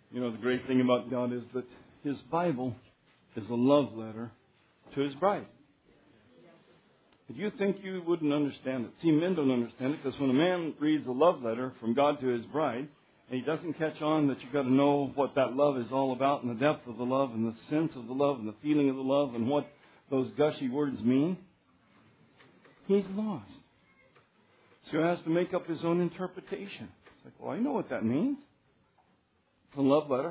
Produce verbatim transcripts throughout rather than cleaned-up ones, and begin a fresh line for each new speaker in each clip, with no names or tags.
You know, the great thing about God is that His Bible is a love letter to His bride. If you think you wouldn't understand it, see, men don't understand it, because when a man reads a love letter from God to his bride, and he doesn't catch on that you've got to know what that love is all about, and the depth of the love, and the sense of the love, and the feeling of the love, and what those gushy words mean, he's lost. So he has to make up his own interpretation. It's like, well, I know what that means. It's a love letter.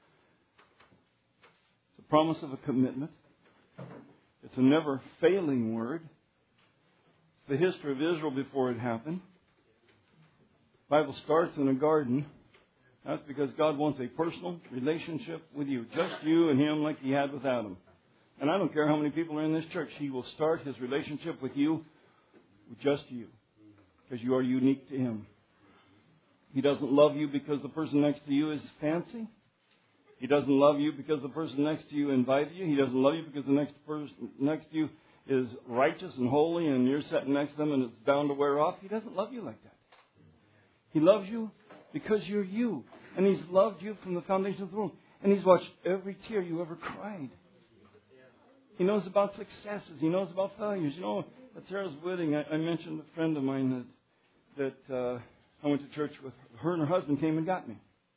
It's a promise of a commitment. It's a never failing word. It's the history of Israel before it happened. The Bible starts in a garden. That's because God wants a personal relationship with you. Just you and Him, like He had with Adam. And I don't care how many people are in this church. He will start His relationship with you with just you. Because you are unique to Him. He doesn't love you because the person next to you is fancy. He doesn't love you because the person next to you invited you. He doesn't love you because the next person next to you is righteous and holy and you're sitting next to them and it's bound to wear off. He doesn't love you like that. He loves you because you're you. And He's loved you from the foundation of the world. And He's watched every tear you ever cried. He knows about successes. He knows about failures. You know, at Sarah's wedding, I, I mentioned a friend of mine that, that uh, I went to church with. Her and her husband came and got me.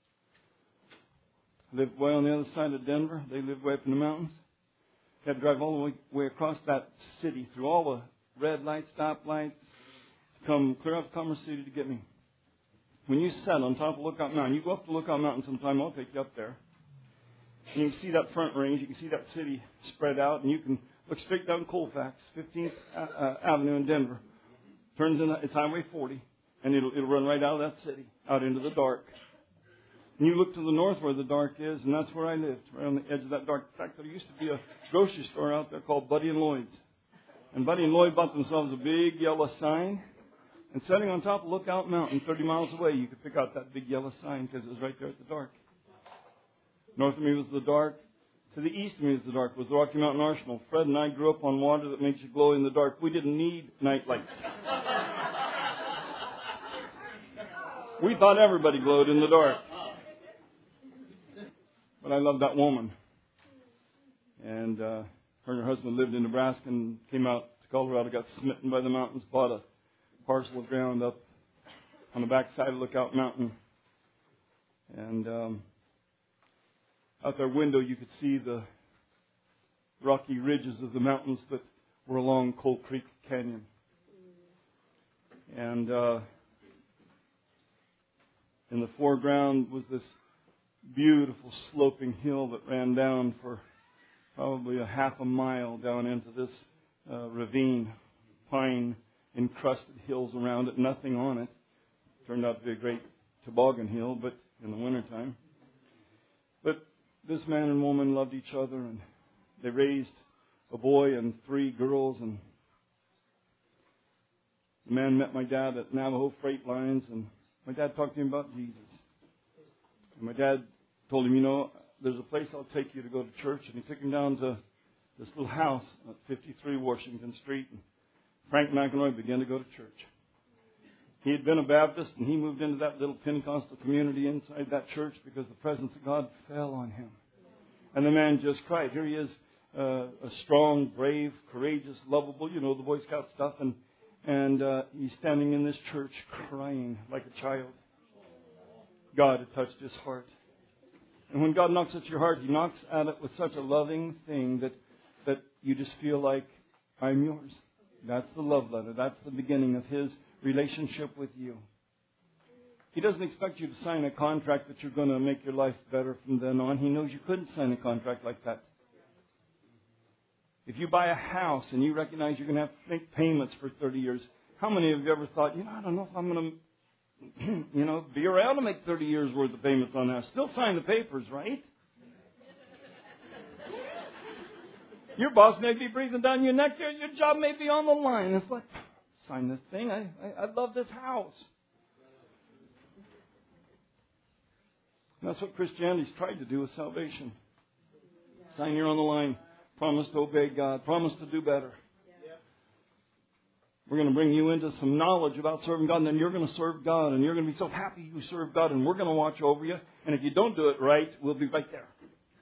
I lived way on the other side of Denver. They lived way up in the mountains. I had to drive all the way, way across that city through all the red lights, stop lights, to come clear out Commerce City to get me. When you sit on top of Lookout Mountain, you go up to Lookout Mountain sometime, I'll take you up there. And you can see that front range, you can see that city spread out, and you can look straight down Colfax, fifteenth uh, Avenue in Denver. Turns in, it's Highway forty, and it'll, it'll run right out of that city, out into the dark. And you look to the north where the dark is, and that's where I lived, right on the edge of that dark. In fact, there used to be a grocery store out there called Buddy and Lloyd's. And Buddy and Lloyd bought themselves a big yellow sign. And sitting on top of Lookout Mountain, thirty miles away, you could pick out that big yellow sign because it was right there at the dark. North of me was the dark. To the east of me was the dark. It was the Rocky Mountain Arsenal. Fred and I grew up on water that makes you glow in the dark. We didn't need night lights. We thought everybody glowed in the dark. But I loved that woman. And uh, her and her husband lived in Nebraska and came out to Colorado, got smitten by the mountains, bought a parcel of ground up on the backside of Lookout Mountain. And um, out their window you could see the rocky ridges of the mountains that were along Cold Creek Canyon. And uh, in the foreground was this beautiful sloping hill that ran down for probably a half a mile down into this uh, ravine, pine encrusted hills around it, nothing on it. Turned out to be a great toboggan hill, but in the wintertime. But this man and woman loved each other, and they raised a boy and three girls. And the man met my dad at Navajo Freight Lines, and my dad talked to him about Jesus. And my dad told him, you know, there's a place I'll take you to go to church. And he took him down to this little house at fifty-three Washington Street. And Frank McElroy began to go to church. He had been a Baptist, and he moved into that little Pentecostal community inside that church because the presence of God fell on him. And the man just cried. Here he is, uh, a strong, brave, courageous, lovable, you know, the Boy Scout stuff. And, and uh, he's standing in this church crying like a child. God had touched his heart. And when God knocks at your heart, He knocks at it with such a loving thing that, that you just feel like, I'm yours. That's the love letter. That's the beginning of His relationship with you. He doesn't expect you to sign a contract that you're going to make your life better from then on. He knows you couldn't sign a contract like that. If you buy a house and you recognize you're going to have to make payments for thirty years, how many of you ever thought, you know, I don't know if I'm going to you know, be around to make thirty years worth of payments on that. Still sign the papers, right? Your boss may be breathing down your neck. Your, your job may be on the line. It's like, sign this thing. I, I, I love this house. And that's what Christianity's tried to do with salvation. Sign here on the line. Promise to obey God. Promise to do better. We're going to bring you into some knowledge about serving God, and then you're going to serve God, and you're going to be so happy you serve God, and we're going to watch over you. And if you don't do it right, we'll be right there.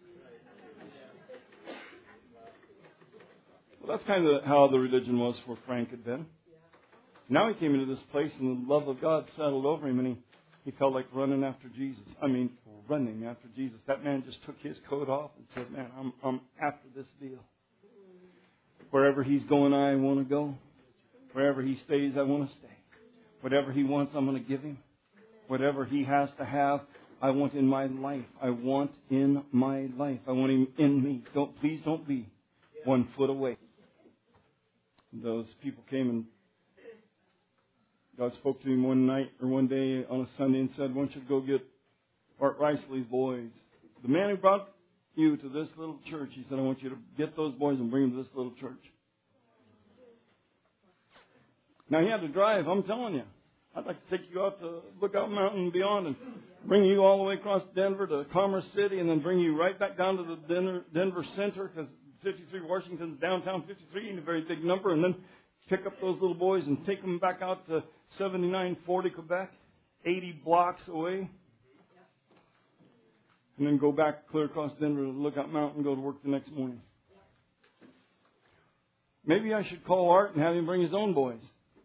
Well, that's kind of how the religion was for Frank had been. Now he came into this place, and the love of God settled over him, and he, he felt like running after Jesus. I mean, running after Jesus. That man just took his coat off and said, man, I'm, I'm after this deal. Wherever he's going, I want to go. Wherever he stays, I want to stay. Whatever he wants, I'm going to give him. Whatever he has to have, I want in my life. I want in my life. I want him in me. Don't, please don't be one foot away. Those people came and God spoke to him one night or one day on a Sunday and said, I want you to go get Art Risley's boys. The man who brought you to this little church, he said, I want you to get those boys and bring them to this little church. Now, he had to drive, I'm telling you. I'd like to take you out to Lookout Mountain and beyond and bring you all the way across Denver to Commerce City and then bring you right back down to the Denver, Denver Center because fifty-three Washington's downtown fifty-three ain't a very big number, and then pick up those little boys and take them back out to seventy-nine forty Quebec, eighty blocks away, and then go back clear across Denver to Lookout Mountain and go to work the next morning. Maybe I should call Art and have him bring his own boys.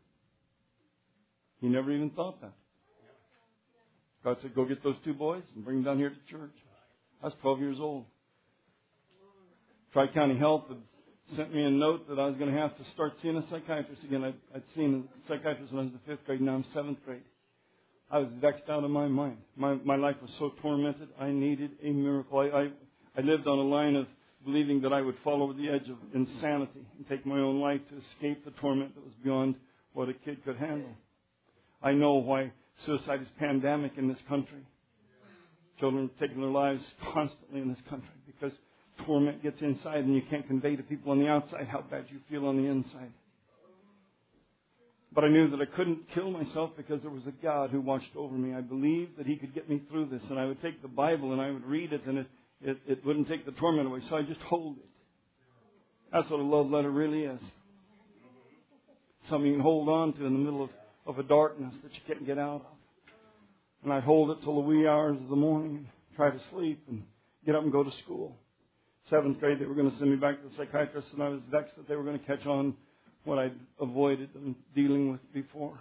He never even thought that. God said, go get those two boys and bring them down here to church. I was twelve years old. Tri-County Health had sent me a note that I was going to have to start seeing a psychiatrist again. I'd, I'd seen a psychiatrist when I was in the fifth grade. Now I'm seventh grade. I was vexed out of my mind. My my life was so tormented. I needed a miracle. I, I, I lived on a line of believing that I would fall over the edge of insanity and take my own life to escape the torment that was beyond what a kid could handle. I know why suicide is pandemic in this country. Children are taking their lives constantly in this country because torment gets inside and you can't convey to people on the outside how bad you feel on the inside. But I knew that I couldn't kill myself because there was a God who watched over me. I believed that He could get me through this, and I would take the Bible and I would read it, and it, it, it wouldn't take the torment away, so I just hold it. That's what a love letter really is. Something you can hold on to in the middle of, of a darkness that you can't get out of. And I'd hold it till the wee hours of the morning and try to sleep and get up and go to school. Seventh grade, they were going to send me back to the psychiatrist, and I was vexed that they were going to catch on what I'd avoided them dealing with before.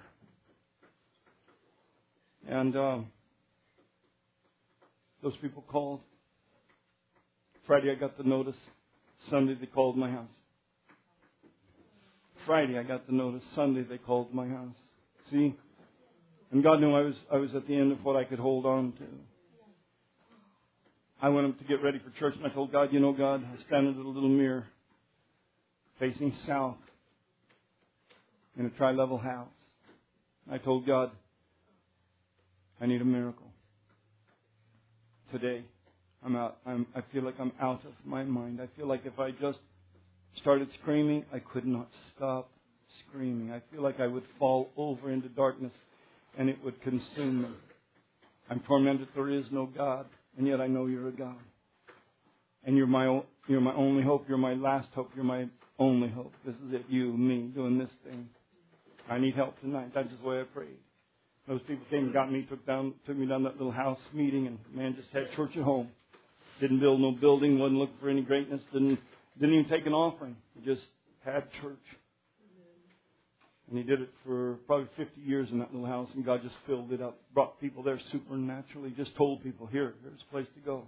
And uh, those people called. Friday, I got the notice. Sunday, they called my house. Friday, I got the notice. Sunday, they called my house. See? And God knew I was I was at the end of what I could hold on to. I went up to get ready for church, and I told God, you know, God, I stand in a little mirror facing south in a tri-level house. I told God, I need a miracle. Today, I'm out. I'm, I feel like I'm out of my mind. I feel like if I just started screaming, I could not stop screaming. I feel like I would fall over into darkness and it would consume me. I'm tormented. There is no God. And yet I know you're a God. And you're my you're my only hope. You're my last hope. You're my only hope. This is it. You, me, doing this thing. I need help tonight. That's just the way I prayed. Those people came and got me, took down, took me down that little house meeting, and man just had church at home. Didn't build no building. Wasn't looking for any greatness. Didn't didn't even take an offering. He just had church. And he did it for probably fifty years in that little house, and God just filled it up. Brought people there supernaturally. Just told people, here, here's a place to go.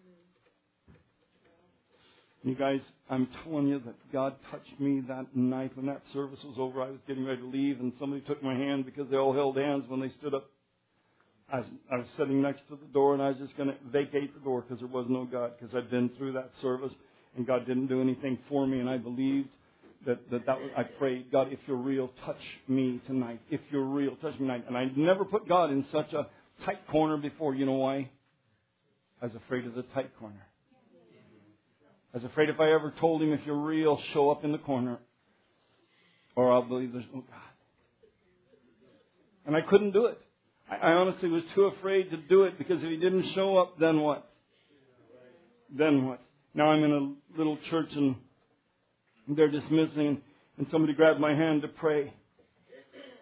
And you guys, I'm telling you that God touched me that night when that service was over. I was getting ready to leave, and somebody took my hand because they all held hands when they stood up. I was, I was sitting next to the door, and I was just going to vacate the door because there was no God, because I'd been through that service, and God didn't do anything for me, and I believed That, that, that was, I prayed, God, if you're real, touch me tonight. If you're real, touch me tonight. And I never put God in such a tight corner before. You know why? I was afraid of the tight corner. I was afraid if I ever told Him, if you're real, show up in the corner, or I'll believe there's no God. And I couldn't do it. I, I honestly was too afraid to do it, because if He didn't show up, then what? Then what? Now I'm in a little church, and they're dismissing, and somebody grabbed my hand to pray.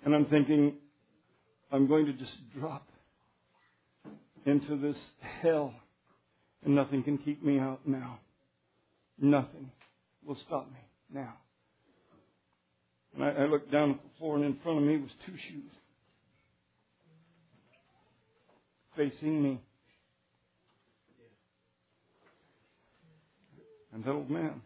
And I'm thinking, I'm going to just drop into this hell, and nothing can keep me out now. Nothing will stop me now. And I, I looked down at the floor, and in front of me was two shoes facing me. And that old man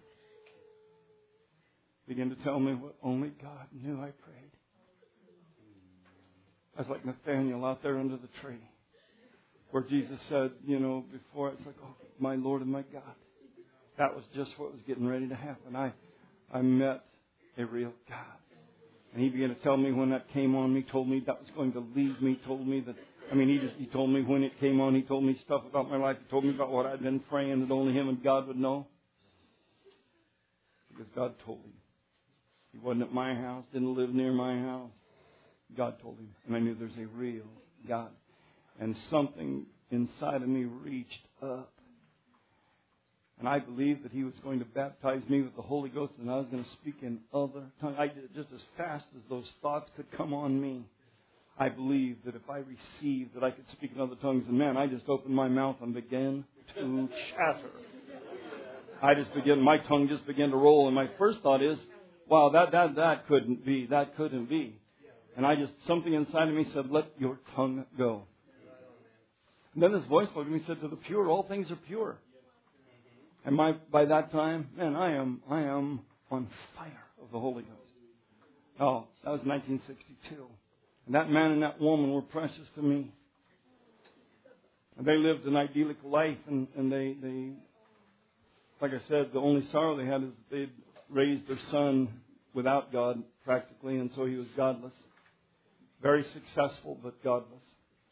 began to tell me what only God knew I prayed. I was like Nathaniel out there under the tree, where Jesus said, you know, before, it's like, oh, my Lord and my God. That was just what was getting ready to happen. I, I met a real God. And He began to tell me when that came on me, told me that was going to leave me, told me that, I mean, He just, He told me when it came on, He told me stuff about my life. He told me about what I'd been praying that only Him and God would know. Because God told Him. He wasn't at my house, didn't live near my house. God told Him. And I knew there's a real God. And something inside of me reached up. And I believed that He was going to baptize me with the Holy Ghost, and I was going to speak in other tongues. I did it just as fast as those thoughts could come on me. I believed that if I received that I could speak in other tongues. And man, I just opened my mouth and began to chatter. I just began, my tongue just began to roll. And my first thought is, wow, that, that, that couldn't be. That couldn't be. And I just, something inside of me said, let your tongue go. And then this voice spoke to me and said, to the pure, all things are pure. And my, by that time, man, I am, I am on fire of the Holy Ghost. Oh, that was nineteen sixty-two. And that man and that woman were precious to me. And they lived an idyllic life, and, and they, they, like I said, the only sorrow they had is that they'd raised their son without God, practically, and so he was godless. Very successful, but godless.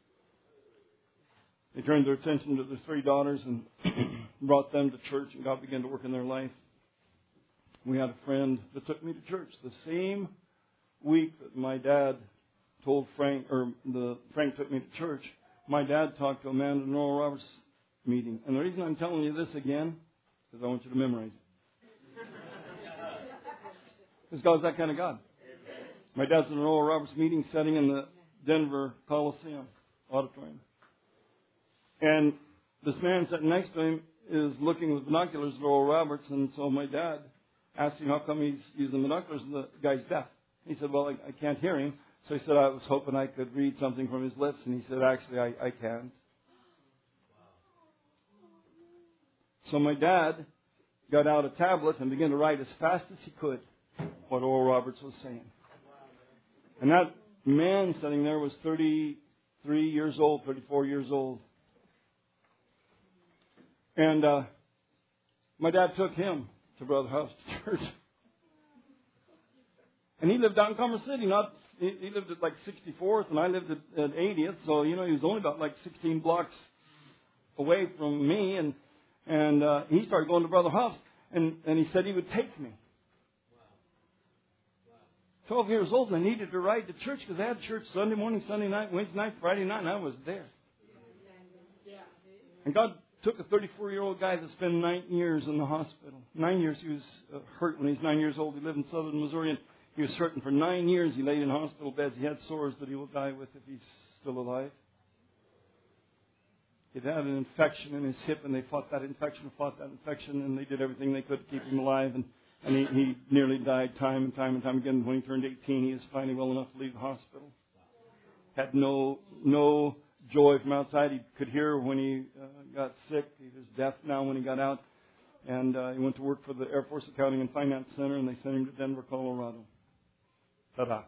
They turned their attention to their three daughters and brought them to church, and God began to work in their life. We had a friend that took me to church the same week that my dad told Frank, or the Frank took me to church. My dad talked to a man at an Oral Roberts meeting. And the reason I'm telling you this again, because I want you to memorize it. Because God's that kind of God. My dad's in an Oral Roberts meeting setting in the Denver Coliseum auditorium. And this man sitting next to him is looking with binoculars at Oral Roberts, and so my dad asked him how come he's using binoculars, and the guy's deaf. He said, well, I, I can't hear him. So he said, I was hoping I could read something from his lips, and he said, actually, I, I can't. So my dad got out a tablet and began to write as fast as he could what Oral Roberts was saying. And that man sitting there was thirty-three years old, thirty-four years old. And uh, my dad took him to Brother Huff's church. And he lived out in Commerce City. Not he, he lived at like sixty-fourth, and I lived at, at eightieth. So, you know, he was only about like sixteen blocks away from me. And and uh, he started going to Brother Huff's, and, and he said he would take me. twelve years old, and I needed to ride to church because they had church Sunday morning, Sunday night, Wednesday night, Friday night, and I was there. And God took a thirty-four-year-old guy that spent nine years in the hospital. Nine years he was uh, hurt when he was nine years old. He lived in southern Missouri, and he was hurting for nine years. He laid in hospital beds. He had sores that he will die with if he's still alive. He'd had an infection in his hip, and they fought that infection, fought that infection, and they did everything they could to keep him alive. And, and he, he nearly died time and time and time again. When he turned eighteen, he was finally well enough to leave the hospital. Had no no joy from outside. He could hear when he uh, got sick. He was deaf now when he got out. And uh, he went to work for the Air Force Accounting and Finance Center, and they sent him to Denver, Colorado. Ta-da.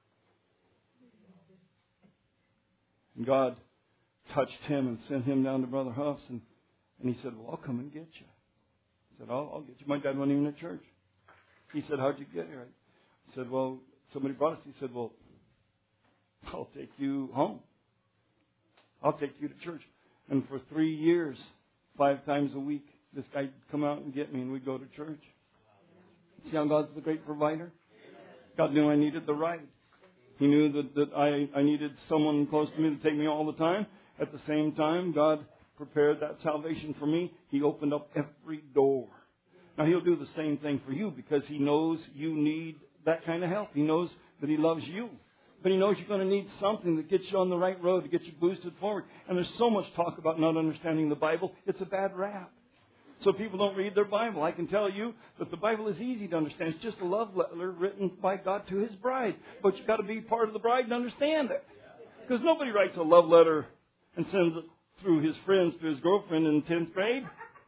And God touched him and sent him down to Brother Huff's, and, and he said, well, I'll come and get you. He said, I'll, I'll get you. My dad wasn't even at church. He said, how'd you get here? I said, well, somebody brought us. He said, well, I'll take you home. I'll take you to church. And for three years, five times a week, this guy'd come out and get me, and we'd go to church. See how God's the great provider? God knew I needed the ride. He knew that, that I, I needed someone close to me to take me all the time. At the same time, God prepared that salvation for me. He opened up every door. Now, He'll do the same thing for you because He knows you need that kind of help. He knows that He loves you. But He knows you're going to need something that gets you on the right road, to get you boosted forward. And there's so much talk about not understanding the Bible. It's a bad rap. So people don't read their Bible. I can tell you that the Bible is easy to understand. It's just a love letter written by God to His bride. But you've got to be part of the bride to understand it. Because nobody writes a love letter and sends it through his friends to his girlfriend in tenth grade.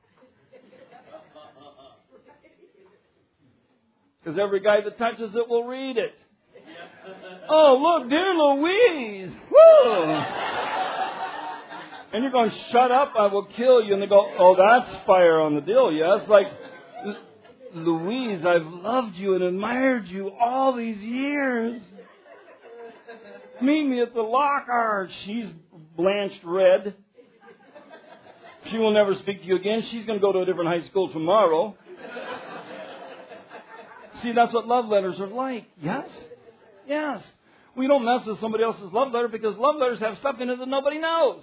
Because every guy that touches it will read it. Oh, look, dear Louise. Woo! And you're going, shut up, I will kill you. And they go, oh, that's fire on the deal. Yeah, it's like, Louise, I've loved you and admired you all these years. Meet me at the locker. She's blanched red. She will never speak to you again. She's going to go to a different high school tomorrow. See, that's what love letters are like. Yes? Yes. We don't mess with somebody else's love letter because love letters have stuff in it that nobody knows.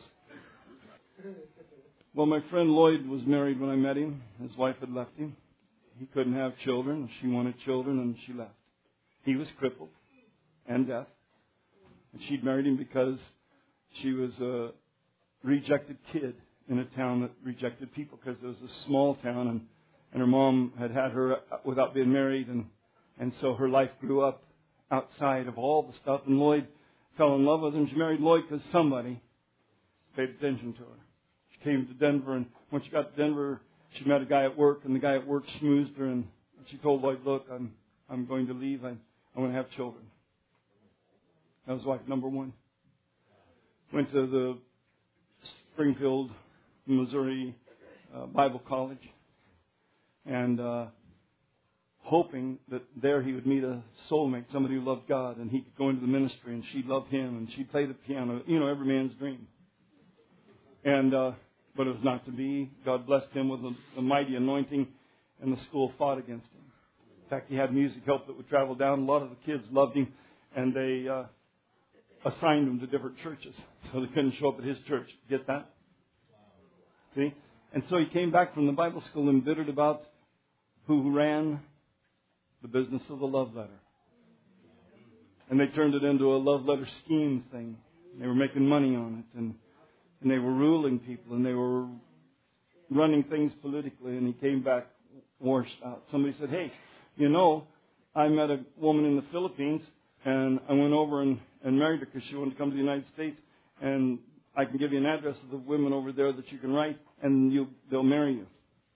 Well, my friend Lloyd was married when I met him. His wife had left him. He couldn't have children. She wanted children, and she left. He was crippled and deaf. And she'd married him because she was a rejected kid in a town that rejected people, because it was a small town, and, and her mom had had her without being married, and, and so her life grew up outside of all the stuff. And Lloyd fell in love with her, and she married Lloyd because somebody paid attention to her. She came to Denver, and when she got to Denver, she met a guy at work, and the guy at work schmoozed her, and she told Lloyd, look, I'm I'm going to leave. I, I want to have children. That was wife number one. Went to the Springfield, Missouri uh, Bible College, and uh, hoping that there he would meet a soulmate, somebody who loved God, and he could go into the ministry, and she'd love him, and she'd play the piano. You know, every man's dream. And uh, but it was not to be. God blessed him with a, a mighty anointing, and the school fought against him. In fact, he had music help that would travel down. A lot of the kids loved him, and they uh, assigned him to different churches, so they couldn't show up at his church. Get that? See? And so he came back from the Bible school embittered about who ran the business of the love letter. And they turned it into a love letter scheme thing. They were making money on it, and and they were ruling people, and they were running things politically, and he came back washed out. Somebody said, hey, you know, I met a woman in the Philippines, and I went over and, and married her because she wanted to come to the United States, and I can give you an address of the women over there that you can write, and you, they'll marry you.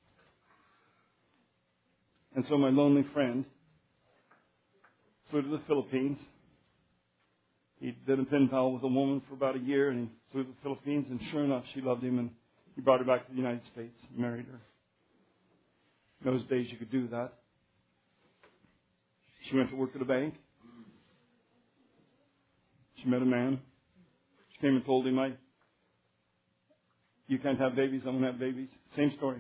And so my lonely friend flew to the Philippines. He did a pen pal with a woman for about a year, and he flew to the Philippines, and sure enough, she loved him, and he brought her back to the United States and married her. In those days, you could do that. She went to work at a bank. She met a man. She came and told him, I, you can't have babies, I'm going to have babies. Same story.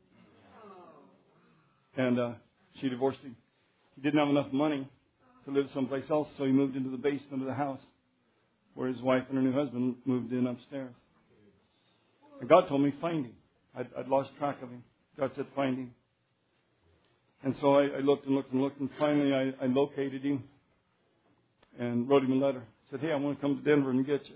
And uh, she divorced him. He didn't have enough money to live someplace else, so he moved into the basement of the house where his wife and her new husband moved in upstairs. And God told me, find him. I'd, I'd lost track of him. God said, find him. And so I, I looked and looked and looked, and finally I, I located him and wrote him a letter. Said, hey, I want to come to Denver and get you.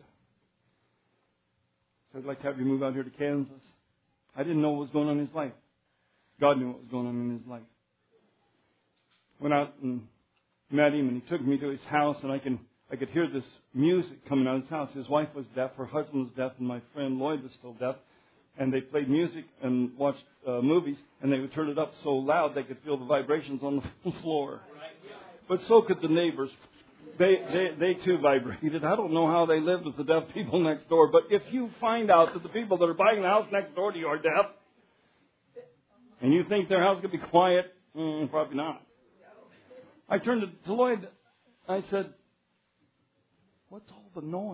So I'd like to have you move out here to Kansas. I didn't know what was going on in his life. God knew what was going on in his life. Went out and met him, and he took me to his house, and I can I could hear this music coming out of his house. His wife was deaf, her husband was deaf, and my friend Lloyd was still deaf. And they played music and watched uh, movies, and they would turn it up so loud they could feel the vibrations on the floor. But so could the neighbors. They, they, they too vibrated. I don't know how they lived with the deaf people next door, but if you find out that the people that are buying the house next door to you are deaf, and you think their house could be quiet, mm, probably not. I turned to Lloyd. I said, what's all the noise?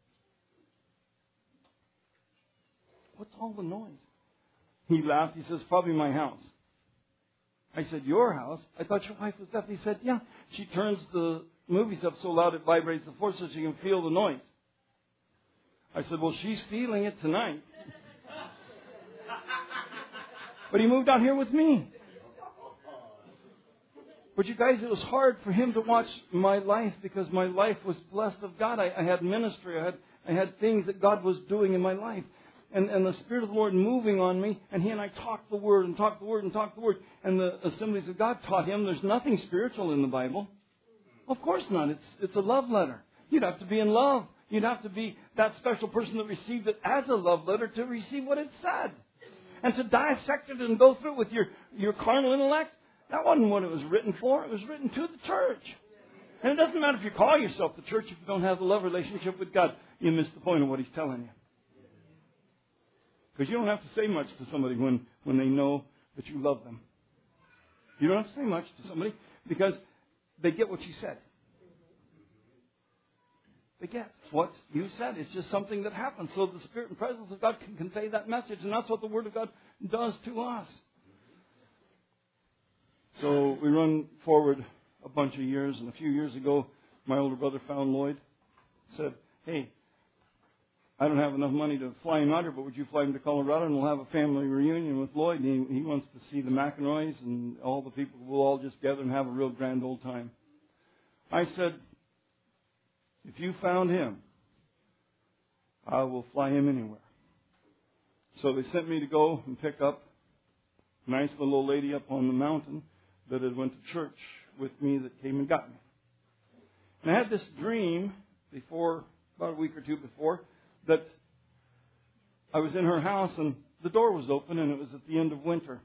What's all the noise? He laughed. He says, probably my house. I said, your house? I thought your wife was deaf. He said, yeah. She turns the movies up so loud it vibrates the floor so she can feel the noise. I said, well, she's feeling it tonight. But he moved out here with me. But you guys, it was hard for him to watch my life because my life was blessed of God. I, I had ministry. I had, I had things that God was doing in my life. And, and the Spirit of the Lord moving on me. And he and I talked the Word and talked the Word and talked the Word. And the Assemblies of God taught him there's nothing spiritual in the Bible. Of course not. It's, it's a love letter. You'd have to be in love. You'd have to be that special person that received it as a love letter to receive what it said. And to dissect it and go through it with your, your carnal intellect, that wasn't what it was written for. It was written to the church. And it doesn't matter if you call yourself the church if you don't have a love relationship with God. You miss the point of what he's telling you. Because you don't have to say much to somebody when, when they know that you love them. You don't have to say much to somebody because they get what you said. They get what you said. It's just something that happens. So the Spirit and presence of God can convey that message. And that's what the Word of God does to us. So we run forward a bunch of years. And a few years ago, my older brother found Lloyd. Said, hey, I don't have enough money to fly him out here, but would you fly him to Colorado and we'll have a family reunion with Lloyd. And he, he wants to see the McEnroys and all the people. We'll all just gather and have a real grand old time. I said, if you found him, I will fly him anywhere. So they sent me to go and pick up a nice little old lady up on the mountain that had went to church with me that came and got me. And I had this dream before, about a week or two before, that I was in her house and the door was open and it was at the end of winter.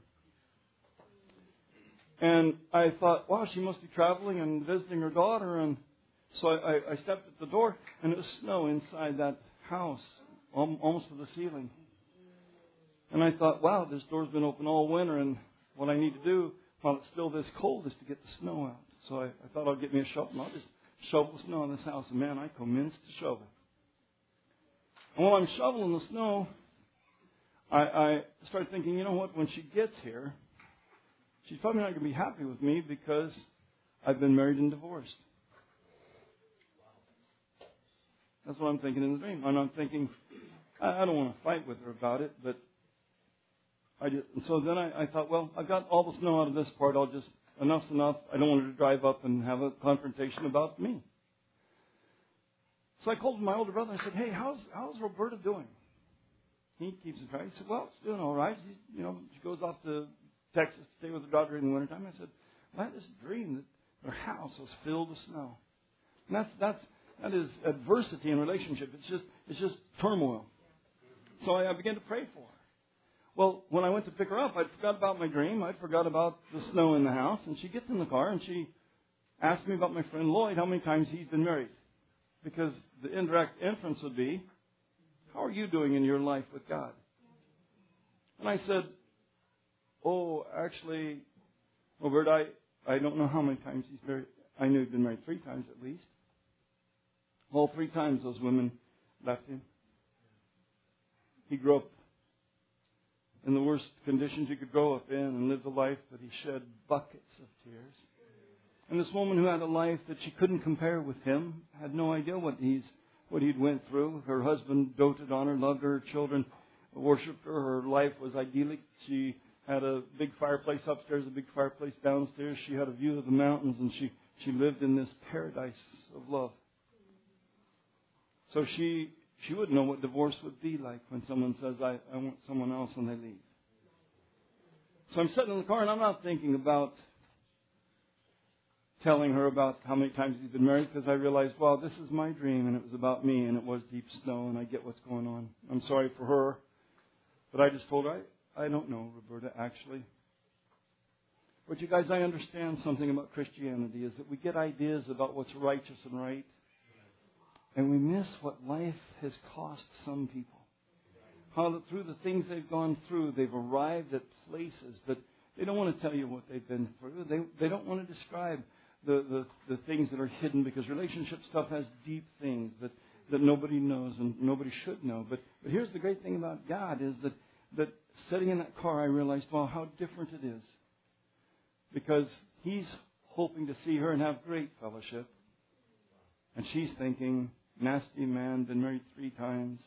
And I thought, wow, she must be traveling and visiting her daughter. And so I, I stepped at the door and it was snow inside that house, almost to the ceiling. And I thought, wow, this door's been open all winter and what I need to do while it's still this cold is to get the snow out. So I, I thought I'll get me a shovel and I'll just shovel snow in this house. And man, I commenced to shovel. And while I'm shoveling the snow, I, I started thinking, you know what, when she gets here, she's probably not going to be happy with me because I've been married and divorced. That's what I'm thinking in the dream. And I'm thinking, I, I don't want to fight with her about it, but I just, and so then I, I thought, well, I've got all the snow out of this part. I'll just, enough's enough. I don't want her to drive up and have a confrontation about me. So I called my older brother. I said, hey, how's how's Roberta doing? He keeps it right. He said, well, she's doing all right. She, you know, she goes off to Texas to stay with her daughter in the wintertime. I said, well, I had this dream that her house was filled with snow. And that's that's that is adversity in relationship. It's just it's just turmoil. So I, I began to pray for her. Well, when I went to pick her up, I'd forgot about my dream. I'd forgot about the snow in the house. And she gets in the car and she asked me about my friend Lloyd, how many times he's been married. Because the indirect inference would be, how are you doing in your life with God? And I said, oh, actually, Robert, I, I don't know how many times he's married. I knew he'd been married three times at least. All three times those women left him. He grew up in the worst conditions you could grow up in and lived a life that he shed buckets of tears. And this woman who had a life that she couldn't compare with him had no idea what he's what he'd went through. Her husband doted on her, loved her, her children worshipped her. Her life was idyllic. She had a big fireplace upstairs, a big fireplace downstairs. She had a view of the mountains, and she, she lived in this paradise of love. So she she wouldn't know what divorce would be like when someone says, I, I want someone else, and they leave. So I'm sitting in the car, and I'm not thinking about telling her about how many times he's been married, because I realized, well, this is my dream, and it was about me, and it was deep snow, and I get what's going on. I'm sorry for her, but I just told her, I, I don't know, Roberta, actually. But you guys, I understand something about Christianity, is that we get ideas about what's righteous and right, and we miss what life has cost some people. How that through the things they've gone through, they've arrived at places that they don't want to tell you what they've been through. They, they don't want to describe The, the the things that are hidden, because relationship stuff has deep things that, that nobody knows and nobody should know. But but here's the great thing about God is that, that sitting in that car, I realized, well, how different it is. Because he's hoping to see her and have great fellowship. And she's thinking, nasty man, been married three times.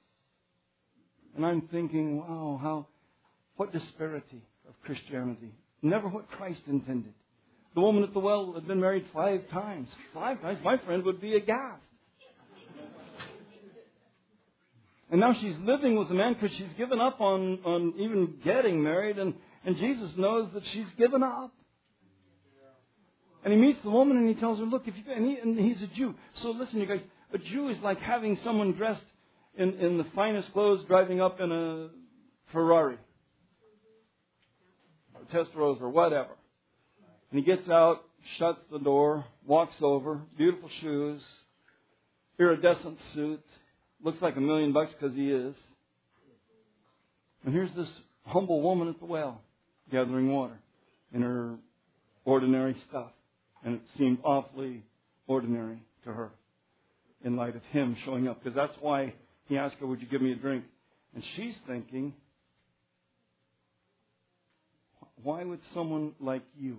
And I'm thinking, wow, how what disparity of Christianity. Never what Christ intended. The woman at the well had been married five times. Five times? My friend would be aghast. And now she's living with a man because she's given up on, on even getting married. And, and Jesus knows that she's given up. And he meets the woman and he tells her, look, if you, and, he, and he's a Jew. So listen, you guys, a Jew is like having someone dressed in, in the finest clothes driving up in a Ferrari. Or Testarossa or whatever. And he gets out, shuts the door, walks over, beautiful shoes, iridescent suit, looks like a million bucks because he is. And here's this humble woman at the well, gathering water in her ordinary stuff. And it seemed awfully ordinary to her in light of him showing up. Because that's why he asked her, would you give me a drink? And she's thinking, why would someone like you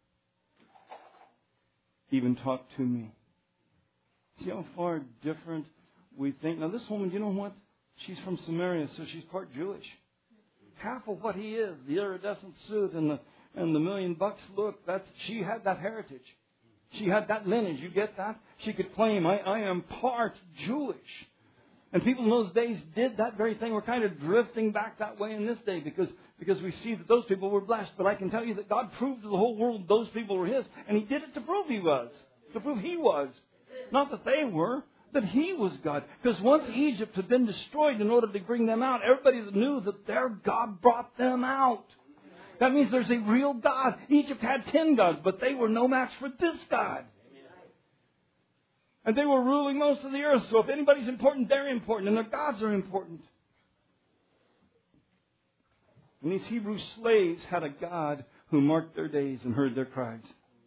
even talk to me? See how far different we think. Now this woman, you know what? She's from Samaria, so she's part Jewish. Half of what he is, the iridescent suit and the and the million bucks look, that's she had that heritage. She had that lineage. You get that? She could claim, I, I am part Jewish. And people in those days did that very thing. We're kind of drifting back that way in this day because, because we see that those people were blessed. But I can tell you that God proved to the whole world those people were His. And He did it to prove He was. To prove He was. Not that they were, that He was God. Because once Egypt had been destroyed in order to bring them out, everybody knew that their God brought them out. That means there's a real God. Egypt had ten gods, but they were no match for this God. And they were ruling most of the earth. So if anybody's important, they're important. And their gods are important. And these Hebrew slaves had a God who marked their days and heard their cries.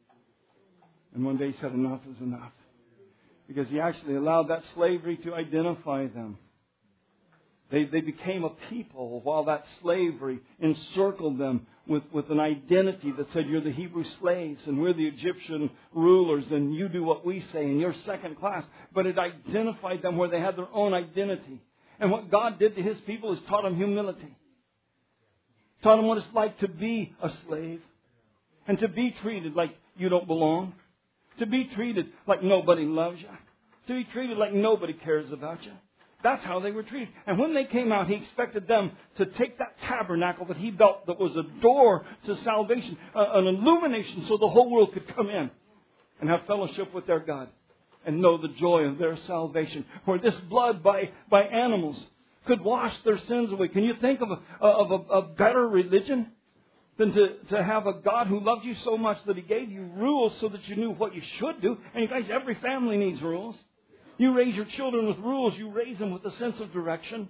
And one day He said enough is enough. Because He actually allowed that slavery to identify them. They, they became a people while that slavery encircled them with, with an identity that said, you're the Hebrew slaves and we're the Egyptian rulers and you do what we say and you're second class. But it identified them where they had their own identity. And what God did to His people is taught them humility. Taught them what it's like to be a slave. And to be treated like you don't belong. To be treated like nobody loves you. To be treated like nobody cares about you. That's how they were treated. And when they came out, He expected them to take that tabernacle that He built that was a door to salvation, uh, an illumination so the whole world could come in and have fellowship with their God and know the joy of their salvation. Where this blood by, by animals could wash their sins away. Can you think of a, of a, a better religion than to, to have a God who loved you so much that He gave you rules so that you knew what you should do? And you guys, every family needs rules. You raise your children with rules. You raise them with a sense of direction.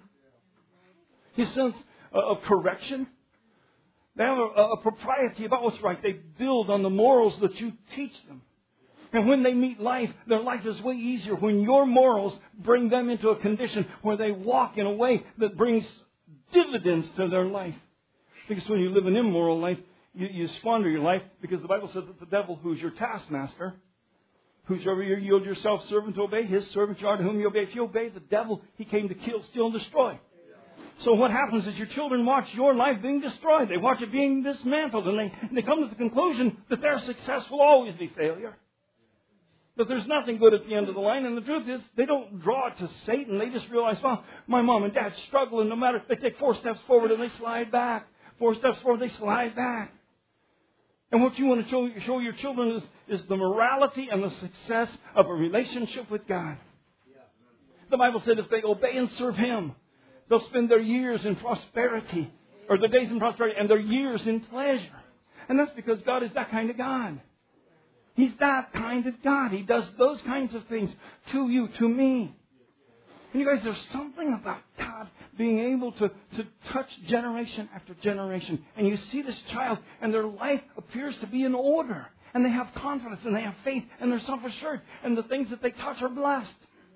A sense of correction. They have a, a propriety about what's right. They build on the morals that you teach them. And when they meet life, their life is way easier when your morals bring them into a condition where they walk in a way that brings dividends to their life. Because when you live an immoral life, you, you squander your life because the Bible says that the devil, who's your taskmaster, whosoever you yield yourself servant to obey, his servant you are to whom you obey. If you obey the devil, he came to kill, steal, and destroy. So what happens is your children watch your life being destroyed. They watch it being dismantled. And they, and they come to the conclusion that their success will always be failure. That there's nothing good at the end of the line. And the truth is, they don't draw it to Satan. They just realize, well, my mom and dad struggle. And no matter, they take four steps forward and they slide back. Four steps forward, they slide back. And what you want to show, show your children is, is the morality and the success of a relationship with God. The Bible said if they obey and serve Him, they'll spend their years in prosperity, or their days in prosperity, and their years in pleasure. And that's because God is that kind of God. He's that kind of God. He does those kinds of things to you, to me. And you guys, there's something about God being able to, to touch generation after generation. And you see this child, and their life appears to be in order. And they have confidence, and they have faith, and they're self-assured. And the things that they touch are blessed.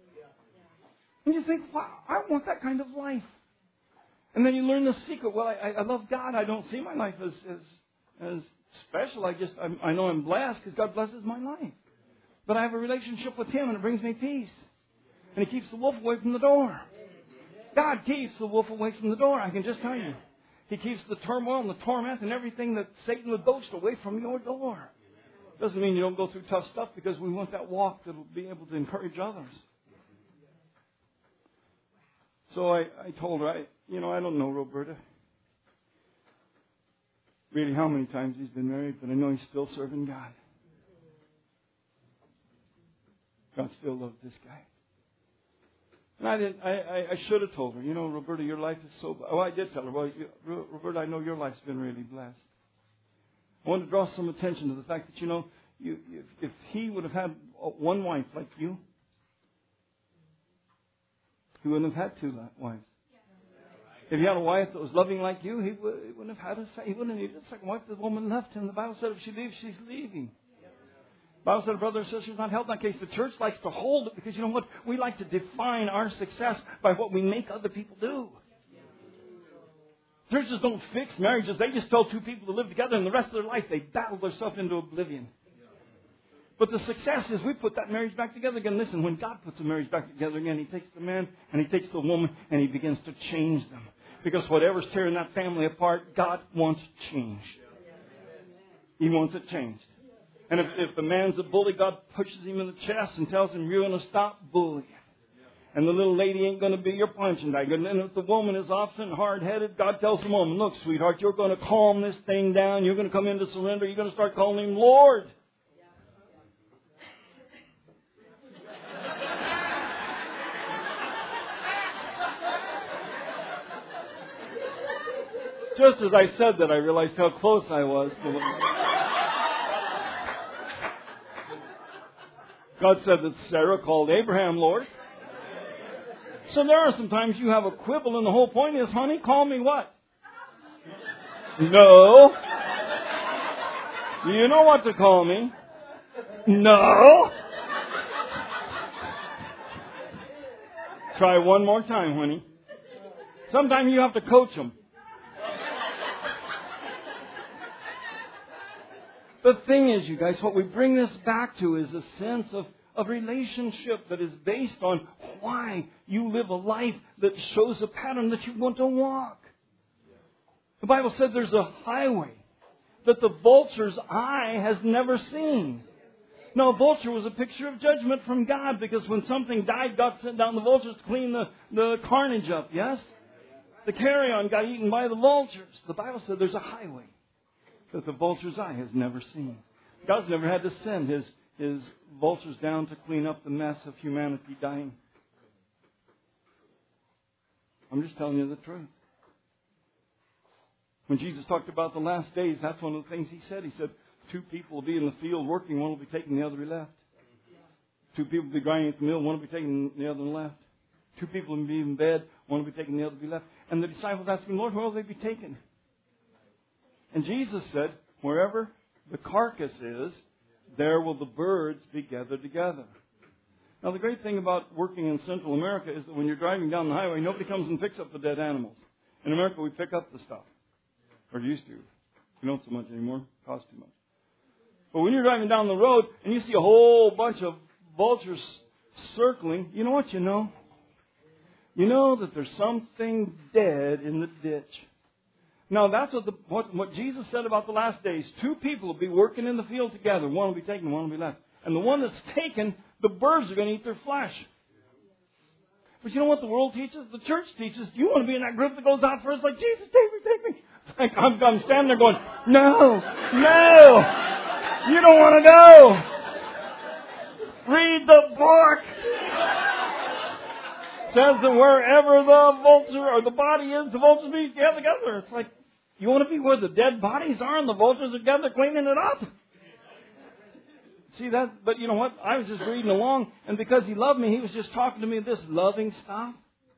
And you think, wow, I want that kind of life. And then you learn the secret. Well, I, I love God. I don't see my life as as, as special. I just I, I know I'm blessed because God blesses my life. But I have a relationship with Him, and it brings me peace. And He keeps the wolf away from the door. God keeps the wolf away from the door, I can just tell you. He keeps the turmoil and the torment and everything that Satan would boast away from your door. Doesn't mean you don't go through tough stuff, because we want that walk that will be able to encourage others. So I, I told her, I, you know, I don't know Roberta, really how many times he's been married, but I know he's still serving God. God still loves this guy. And I didn't. I, I, I should have told her, you know, Roberta, your life is so. Oh, I did tell her. Well, you, Roberta, I know your life's been really blessed. I wanted to draw some attention to the fact that, you know, you, if, if he would have had one wife like you, he wouldn't have had two wives. If he had a wife that was loving like you, he, would, he wouldn't have had a. He wouldn't have needed a second wife. The woman left him. The Bible said if she leaves, she's leaving. The Bible said, brother or sister, is not held in that case. The church likes to hold it because, you know what? We like to define our success by what we make other people do. Churches don't fix marriages. They just tell two people to live together, and the rest of their life they battle themselves into oblivion. But the success is we put that marriage back together again. Listen, when God puts a marriage back together again, He takes the man and He takes the woman and He begins to change them. Because whatever's tearing that family apart, God wants changed. He wants it changed. And if, if the man's a bully, God pushes him in the chest and tells him, you're going to stop bullying. And the little lady ain't going to be your punching bag. And then if the woman is often hard-headed, God tells the woman, look, sweetheart, you're going to calm this thing down. You're going to come into surrender. You're going to start calling Him Lord. Just as I said that, I realized how close I was to it. God said that Sarah called Abraham Lord. So there are some times you have a quibble, and the whole point is, honey, call me what? No. You know what to call me? No. Try one more time, honey. Sometimes you have to coach them. The thing is, you guys, what we bring this back to is a sense of, of relationship that is based on why you live a life that shows a pattern that you want to walk. The Bible said there's a highway that the vulture's eye has never seen. Now, a vulture was a picture of judgment from God, because when something died, God sent down the vultures to clean the, the carnage up, yes? The carrion got eaten by the vultures. The Bible said there's a highway that the vulture's eye has never seen. God's never had to send His, his vultures down to clean up the mess of humanity dying. I'm just telling you the truth. When Jesus talked about the last days, that's one of the things He said. He said, two people will be in the field working, one will be taking, the other will be left. Two people will be grinding at the mill, one will be taking, the other left. Two people will be in bed, one will be taking, the other will be left. And the disciples asked Him, Lord, where will they be taken? And Jesus said, wherever the carcass is, there will the birds be gathered together. Now, the great thing about working in Central America is that when you're driving down the highway, nobody comes and picks up the dead animals. In America, we pick up the stuff. Or used to. We don't so much anymore. It costs too much. But when you're driving down the road and you see a whole bunch of vultures circling, you know what you know? You know that there's something dead in the ditch. Now, that's what, the, what what Jesus said about the last days. Two people will be working in the field together. One will be taken, one will be left. And the one that's taken, the birds are going to eat their flesh. But you know what the world teaches? The church teaches, you want to be in that group that goes out first, like, Jesus, take me, take me. It's like, I'm, I'm standing there going, no, no, you don't want to go. Read the book. It says that wherever the vulture or the body is, the vultures be together. It's like, you want to be where the dead bodies are and the vultures are together cleaning it up? See that? But you know what? I was just reading along, and because He loved me, He was just talking to me this loving stuff.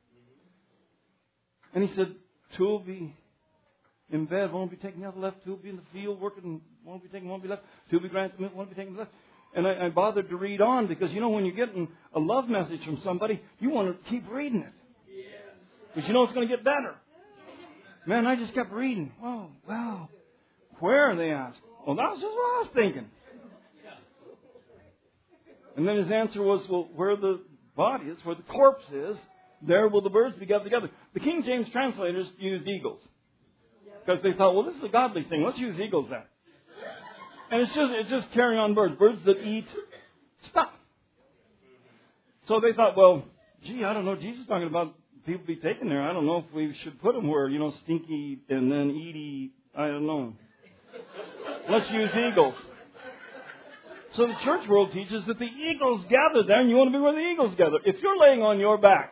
And He said, two will be in bed, one will be taking the other left, two will be in the field working, one will be taking, one will be left, two will be granted, one will be taking the left. And I, I bothered to read on because, you know, when you're getting a love message from somebody, you want to keep reading it. Because you know it's going to get better. Man, I just kept reading. Oh, wow. Where, they asked. Well, that was just what I was thinking. And then his answer was, well, where the body is, where the corpse is, there will the birds be gathered together. The King James translators used eagles. Because they thought, well, this is a godly thing. Let's use eagles then. And it's just it's just carrying on birds. Birds that eat stuff. So they thought, well, gee, I don't know. Jesus is talking about people be taken there. I don't know if we should put them where, you know, stinky and then eaty. I don't know. Let's use eagles. So the church world teaches that the eagles gather there, and you want to be where the eagles gather. If you're laying on your back,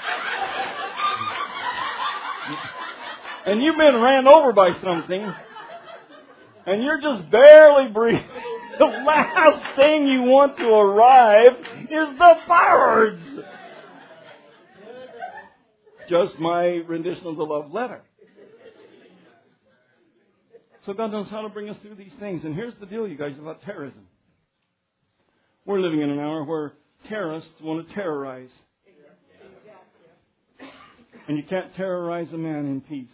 and you've been ran over by something, and you're just barely breathing, the last thing you want to arrive is the birds. Just my rendition of the love letter. So God knows how to bring us through these things. And here's the deal, you guys, about terrorism. We're living in an hour where terrorists want to terrorize. And you can't terrorize a man in peace.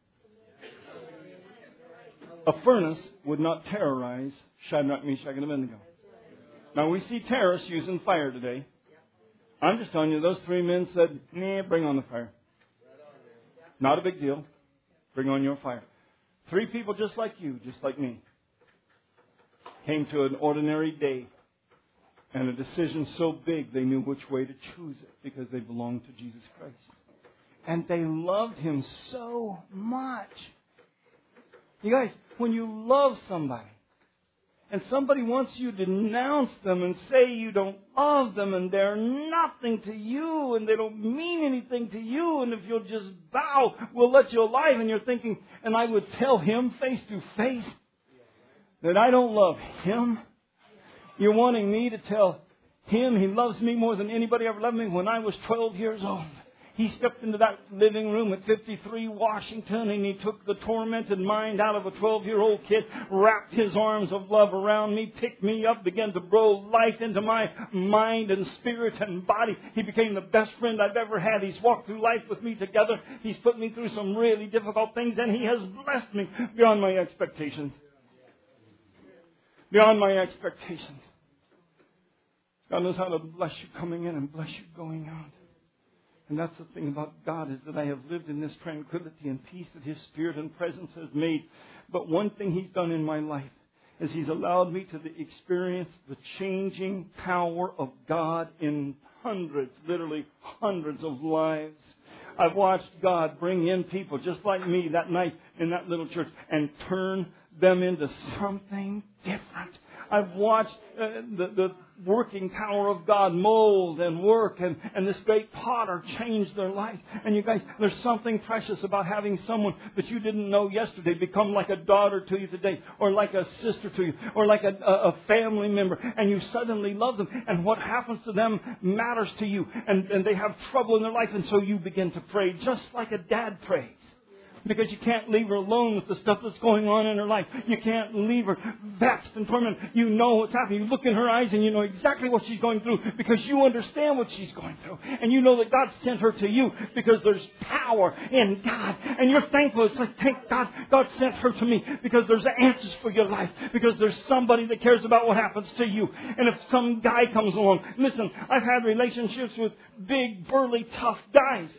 A furnace would not terrorize Shadrach, Meshach, and Abednego. Now, we see terrorists using fire today. I'm just telling you, those three men said, nah, bring on the fire. Not a big deal. Bring on your fire. Three people just like you, just like me, came to an ordinary day and a decision so big they knew which way to choose it because they belonged to Jesus Christ. And they loved Him so much. You guys, when you love somebody and somebody wants you to denounce them and say you don't love them and they're nothing to you and they don't mean anything to you, and if you'll just bow, we'll let you alive, and you're thinking, and I would tell him face to face that I don't love him. You're wanting me to tell him he loves me more than anybody ever loved me. When I was twelve years old, he stepped into that living room at fifty-three Washington, and he took the tormented mind out of a twelve-year-old kid, wrapped his arms of love around me, picked me up, began to blow life into my mind and spirit and body. He became the best friend I've ever had. He's walked through life with me together. He's put me through some really difficult things, and he has blessed me beyond my expectations. Beyond my expectations. God knows how to bless you coming in and bless you going out. And that's the thing about God, is that I have lived in this tranquility and peace that His Spirit and presence has made. But one thing He's done in my life is He's allowed me to experience the changing power of God in hundreds, literally hundreds of lives. I've watched God bring in people just like me that night in that little church and turn them into something different. I've watched uh, the, the working power of God mold and work, and, and this great potter change their lives. And you guys, there's something precious about having someone that you didn't know yesterday become like a daughter to you today, or like a sister to you, or like a, a family member, and you suddenly love them. And what happens to them matters to you, and, and they have trouble in their life, and so you begin to pray just like a dad prays. Because you can't leave her alone with the stuff that's going on in her life. You can't leave her vexed and tormented. You know what's happening. You look in her eyes and you know exactly what she's going through because you understand what she's going through. And you know that God sent her to you because there's power in God. And you're thankful. It's like, thank God, God sent her to me because there's answers for your life. Because there's somebody that cares about what happens to you. And if some guy comes along, listen, I've had relationships with big, burly, tough guys.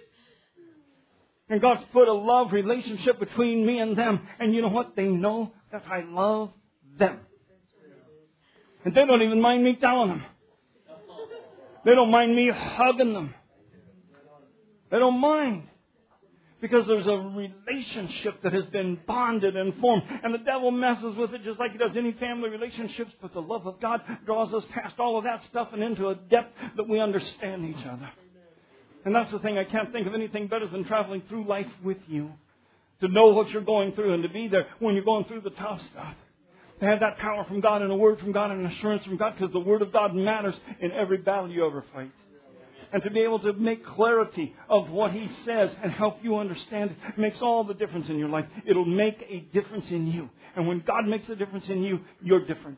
And God's put a love relationship between me and them. And you know what? They know that I love them. And they don't even mind me telling them. They don't mind me hugging them. They don't mind. Because there's a relationship that has been bonded and formed. And the devil messes with it just like he does any family relationships. But the love of God draws us past all of that stuff and into a depth that we understand each other. And that's the thing. I can't think of anything better than traveling through life with you. To know what you're going through and to be there when you're going through the tough stuff. To have that power from God and a word from God and an assurance from God, because the Word of God matters in every battle you ever fight. And to be able to make clarity of what He says and help you understand it makes all the difference in your life. It'll make a difference in you. And when God makes a difference in you, you're different.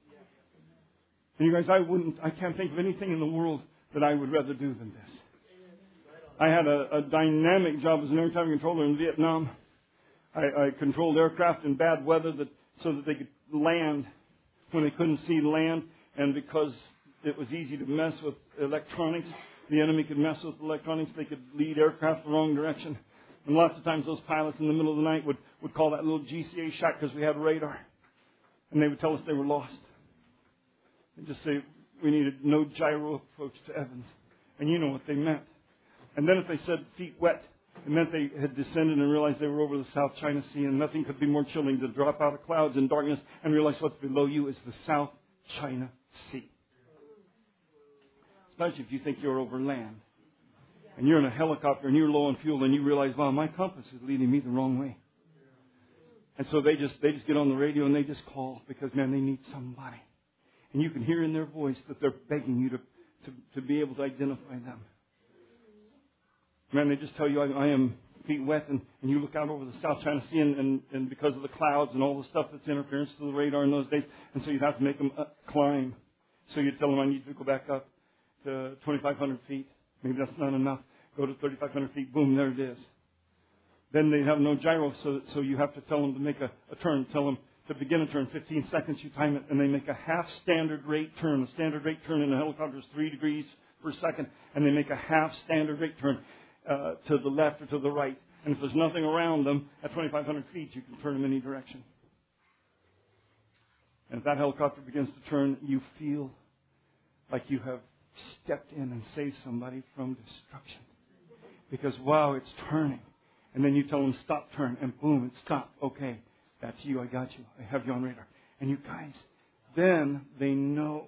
And you guys, I wouldn't, I can't think of anything in the world that I would rather do than this. I had a, a dynamic job as an air traffic controller in Vietnam. I, I controlled aircraft in bad weather that, so that they could land when they couldn't see land. And because it was easy to mess with electronics, the enemy could mess with electronics. They could lead aircraft the wrong direction. And lots of times those pilots in the middle of the night would, would call that little G C A shack because we had radar. And they would tell us they were lost. They'd just say, we needed no gyro approach to Evans. And you know what they meant. And then if they said feet wet, it meant they had descended and realized they were over the South China Sea, and nothing could be more chilling to drop out of clouds and darkness and realize what's below you is the South China Sea. Especially if you think you're over land. And you're in a helicopter and you're low on fuel and you realize, wow, my compass is leading me the wrong way. And so they just they just get on the radio and they just call because, man, they need somebody. And you can hear in their voice that they're begging you to, to, to be able to identify them. Man, they just tell you, I, I am feet wet, and, and you look out over the South China Sea, and, and, and because of the clouds and all the stuff that's interference to the radar in those days, and so you'd have to make them up, climb. So you'd tell them, I need to go back up to twenty-five hundred feet. Maybe that's not enough. Go to thirty-five hundred feet. Boom, there it is. Then they have no gyro, so so you have to tell them to make a, a turn. Tell them to begin a turn, fifteen seconds, you time it, and they make a half standard rate turn. The standard rate turn in a helicopter is three degrees per second, and they make a half standard rate turn. Uh, to the left or to the right. And if there's nothing around them at twenty-five hundred feet, you can turn them any direction. And if that helicopter begins to turn, you feel like you have stepped in and saved somebody from destruction. Because, wow, it's turning. And then you tell them, stop, turn, and boom, it stopped. Okay, that's you, I got you. I have you on radar. And you guys, then they know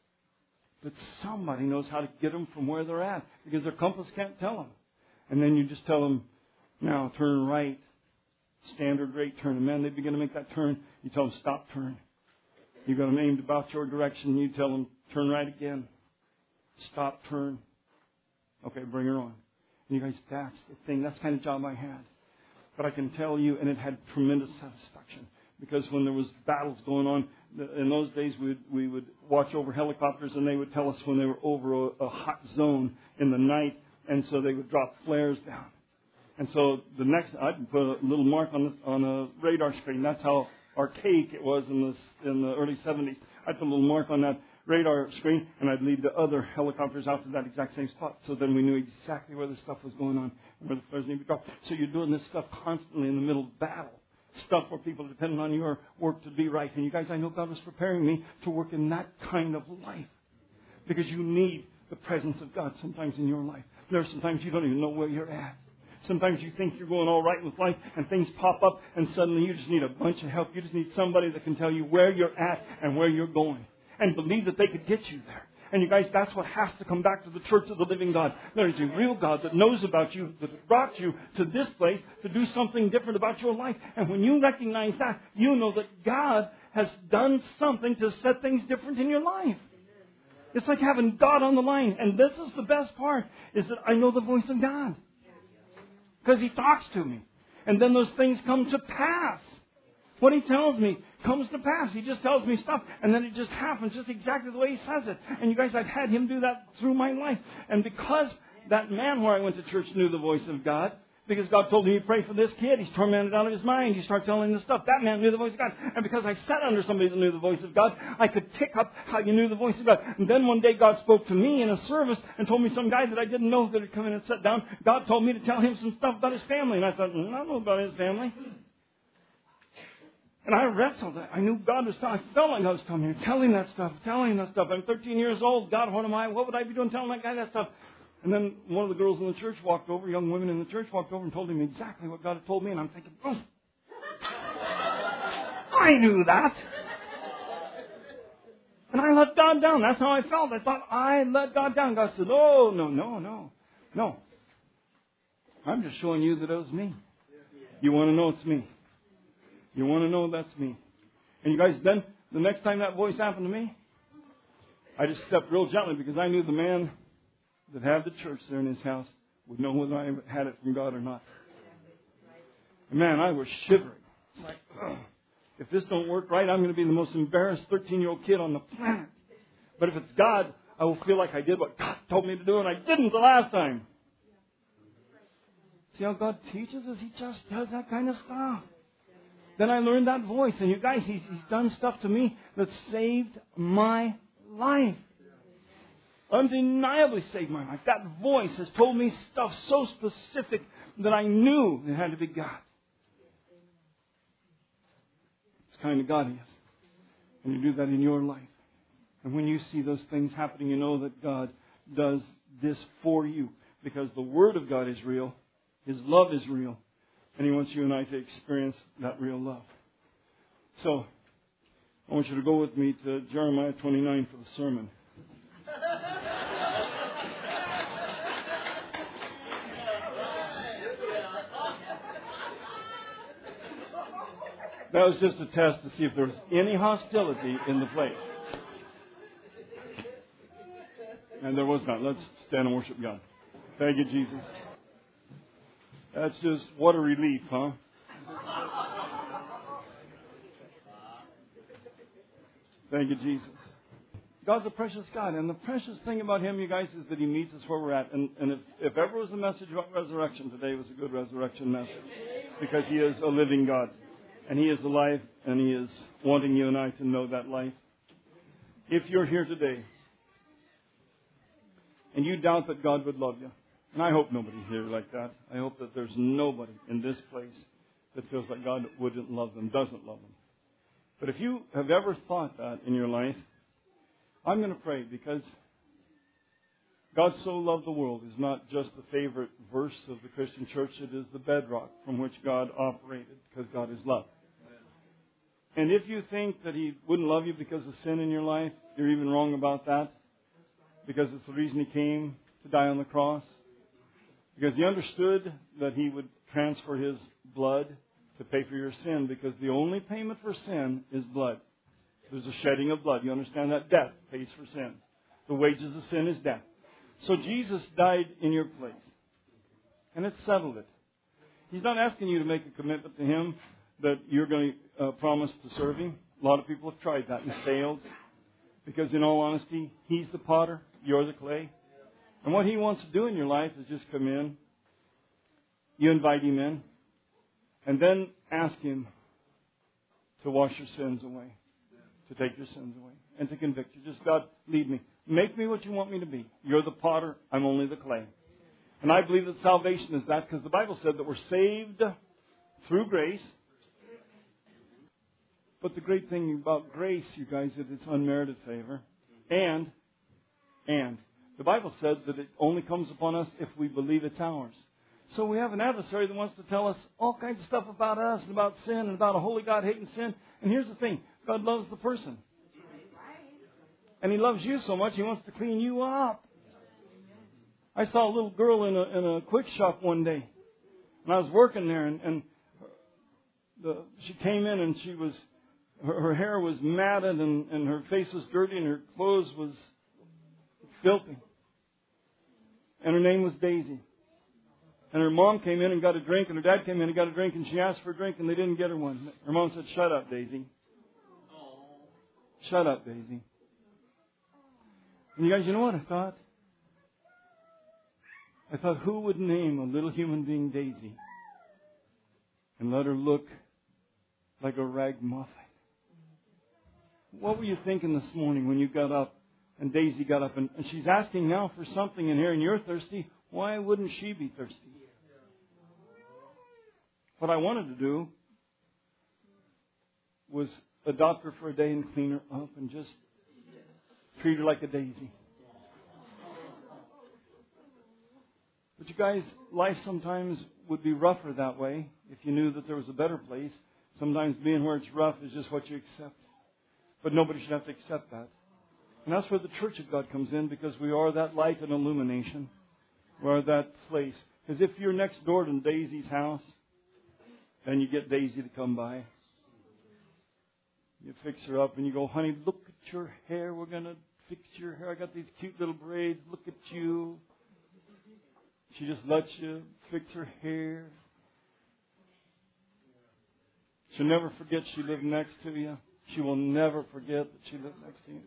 that somebody knows how to get them from where they're at because their compass can't tell them. And then you just tell them, now turn right, standard rate turn. And man, they begin to make that turn. You tell them, stop, turn. You've got them aimed about your direction. You tell them, turn right again. Stop, turn. Okay, bring her on. And you guys, that's the thing. That's the kind of job I had. But I can tell you, and it had tremendous satisfaction. Because when there was battles going on, in those days we would, we would watch over helicopters, and they would tell us when they were over a, a hot zone in the night. And so they would drop flares down. And so the next, I'd put a little mark on the, on a radar screen. That's how archaic it was in the, in the early seventies. I'd put a little mark on that radar screen, and I'd lead the other helicopters out to that exact same spot. So then we knew exactly where the stuff was going on and where the flares needed to drop. So you're doing this stuff constantly in the middle of battle. Stuff where people depend on your work to be right. And you guys, I know God was preparing me to work in that kind of life. Because you need the presence of God sometimes in your life. There are sometimes you don't even know where you're at. Sometimes you think you're going all right with life and things pop up and suddenly you just need a bunch of help. You just need somebody that can tell you where you're at and where you're going. And believe that they could get you there. And you guys, that's what has to come back to the church of the living God. There is a real God that knows about you, that brought you to this place to do something different about your life. And when you recognize that, you know that God has done something to set things different in your life. It's like having God on the line. And this is the best part, is that I know the voice of God. Because He talks to me. And then those things come to pass. What He tells me comes to pass. He just tells me stuff, and then it just happens just exactly the way He says it. And you guys, I've had Him do that through my life. And because that man where I went to church knew the voice of God, because God told me to pray for this kid. He's tormented out of his mind. You start telling him this stuff. That man knew the voice of God. And because I sat under somebody that knew the voice of God, I could pick up how you knew the voice of God. And then one day God spoke to me in a service and told me some guy that I didn't know that had come in and sat down. God told me to tell him some stuff about his family. And I thought, mm, I don't know about his family. And I wrestled. I knew God was telling. I felt like I was telling him, telling that stuff, telling him that stuff. I'm thirteen years old. God, what am I? What would I be doing telling that guy that stuff? And then one of the girls in the church walked over, young women in the church walked over and told him exactly what God had told me. And I'm thinking, oh, I knew that. And I let God down. That's how I felt. I thought, I let God down. God said, oh, no, no, no, no. I'm just showing you that it was me. You want to know it's me. You want to know that's me. And you guys, then the next time that voice happened to me, I just stepped real gently because I knew the man that had the church there in his house would know whether I had it from God or not. And man, I was shivering. It's like, ugh, if this don't work right, I'm going to be the most embarrassed thirteen-year-old kid on the planet. But if it's God, I will feel like I did what God told me to do, and I didn't the last time. See how God teaches us? He just does that kind of stuff. Then I learned that voice. And you guys, he's, he's done stuff to me that saved my life. Undeniably saved my life. That voice has told me stuff so specific that I knew it had to be God. It's the kind of God He is. And you do that in your life. And when you see those things happening, you know that God does this for you. Because the Word of God is real. His love is real. And He wants you and I to experience that real love. So, I want you to go with me to Jeremiah twenty-nine for the sermon. That was just a test to see if there was any hostility in the place. And there was not. Let's stand and worship God. Thank you, Jesus. That's just, what a relief, huh? Thank you, Jesus. God's a precious God. And the precious thing about Him, you guys, is that He meets us where we're at. And, and if, if ever was a message about resurrection, today was a good resurrection message. Because He is a living God. And He is alive. And He is wanting you and I to know that life. If you're here today, and you doubt that God would love you, and I hope nobody's here like that. I hope that there's nobody in this place that feels like God wouldn't love them, doesn't love them. But if you have ever thought that in your life, I'm going to pray, because God so loved the world is not just the favorite verse of the Christian church. It is the bedrock from which God operated, because God is love. And if you think that He wouldn't love you because of sin in your life, you're even wrong about that. Because it's the reason He came to die on the cross. Because He understood that He would transfer His blood to pay for your sin. Because the only payment for sin is blood. There's a shedding of blood. You understand that? Death pays for sin. The wages of sin is death. So Jesus died in your place. And it settled it. He's not asking you to make a commitment to Him that you're going to uh, promise to serve Him. A lot of people have tried that and failed. Because in all honesty, He's the potter, you're the clay. And what He wants to do in your life is just come in. You invite Him in. And then ask Him to wash your sins away. To take your sins away. And to convict you. Just, God, lead me. Make me what you want me to be. You're the potter, I'm only the clay. And I believe that salvation is that, because the Bible said that we're saved through grace. But the great thing about grace, you guys, is it's unmerited favor. And, and, the Bible says that it only comes upon us if we believe it's ours. So we have an adversary that wants to tell us all kinds of stuff about us and about sin and about a holy God hating sin. And here's the thing. God loves the person. And He loves you so much, He wants to clean you up. I saw a little girl in a, in a quick shop one day. And I was working there, and, and the, she came in and she was... Her, her hair was matted and, and her face was dirty and her clothes was filthy. And her name was Daisy. And her mom came in and got a drink, and her dad came in and got a drink, and she asked for a drink, and they didn't get her one. Her mom said, "Shut up, Daisy. Shut up, Daisy." And you guys, you know what I thought? I thought, who would name a little human being Daisy and let her look like a ragamuffin? What were you thinking this morning when you got up and Daisy got up and, and she's asking now for something in here and you're thirsty? Why wouldn't she be thirsty? What I wanted to do was adopt her for a day and clean her up and just treat her like a daisy. But you guys, life sometimes would be rougher that way if you knew that there was a better place. Sometimes being where it's rough is just what you accept. But nobody should have to accept that. And that's where the Church of God comes in, because we are that light and illumination. We are that place. Because if you're next door to Daisy's house, then you get Daisy to come by. You fix her up and you go, "Honey, look at your hair. We're going to fix your hair. I got these cute little braids. Look at you." She just lets you fix her hair. She'll never forget she lived next to you. She will never forget that she lived next to you.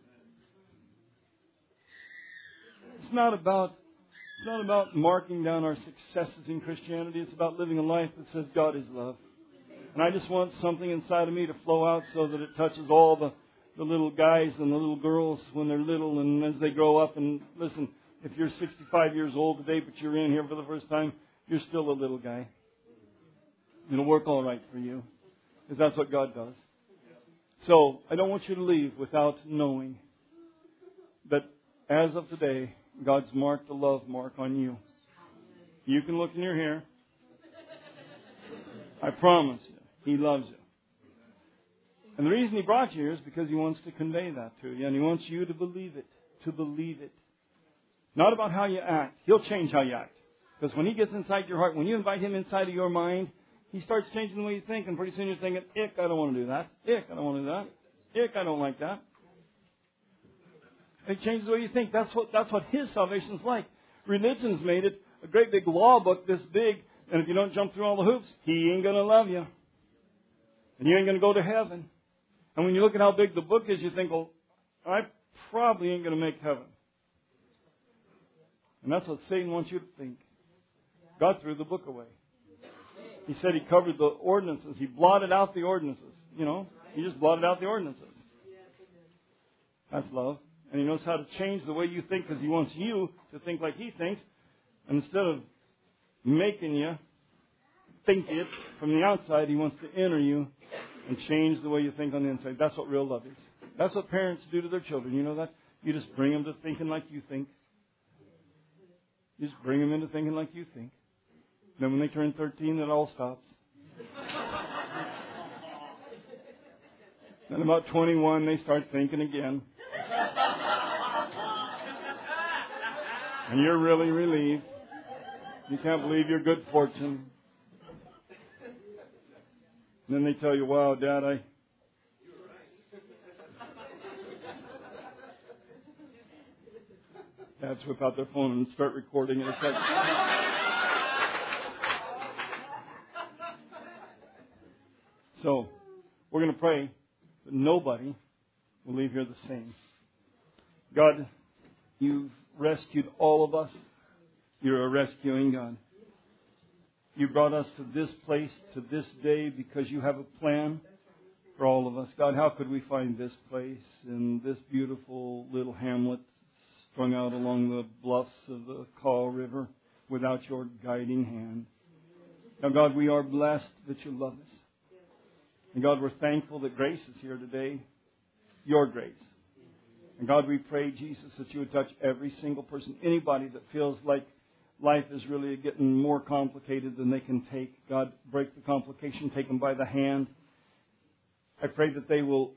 It's not about it's not about marking down our successes in Christianity. It's about living a life that says God is love. And I just want something inside of me to flow out so that it touches all the, the little guys and the little girls when they're little and as they grow up. And listen, if you're sixty-five years old today, but you're in here for the first time, you're still a little guy. It'll work all right for you. Because that's what God does. So, I don't want you to leave without knowing that as of today, God's marked the love mark on you. You can look in your hair. I promise you, He loves you. And the reason He brought you here is because He wants to convey that to you. And He wants you to believe it. To believe it. Not about how you act. He'll change how you act. Because when He gets inside your heart, when you invite Him inside of your mind, He starts changing the way you think. And pretty soon you're thinking, ick, I don't want to do that. Ick, I don't want to do that. Ick, I don't like that. It changes the way you think. That's what, that's what His salvation's like. Religion's made it a great big law book this big. And if you don't jump through all the hoops, He ain't going to love you. And you ain't going to go to heaven. And when you look at how big the book is, you think, well, I probably ain't going to make heaven. And that's what Satan wants you to think. God threw the book away. He said He covered the ordinances. He blotted out the ordinances. You know, He just blotted out the ordinances. That's love. And He knows how to change the way you think because He wants you to think like He thinks. And instead of making you think it from the outside, He wants to enter you and change the way you think on the inside. That's what real love is. That's what parents do to their children. You know that? You just bring them to thinking like you think. You just bring them into thinking like you think. Then when they turn thirteen, it all stops. Then about twenty-one, they start thinking again. And you're really relieved. You can't believe your good fortune. And then they tell you, wow, Dad, I... Dads whip out their phone and start recording in a second. So, we're going to pray that nobody will leave here the same. God, You've rescued all of us. You're a rescuing God. You brought us to this place, to this day, because You have a plan for all of us. God, how could we find this place in this beautiful little hamlet strung out along the bluffs of the Kaw River without Your guiding hand? Now, God, we are blessed that You love us. And God, we're thankful that grace is here today. Your grace. And God, we pray, Jesus, that You would touch every single person, anybody that feels like life is really getting more complicated than they can take. God, break the complication, take them by the hand. I pray that they will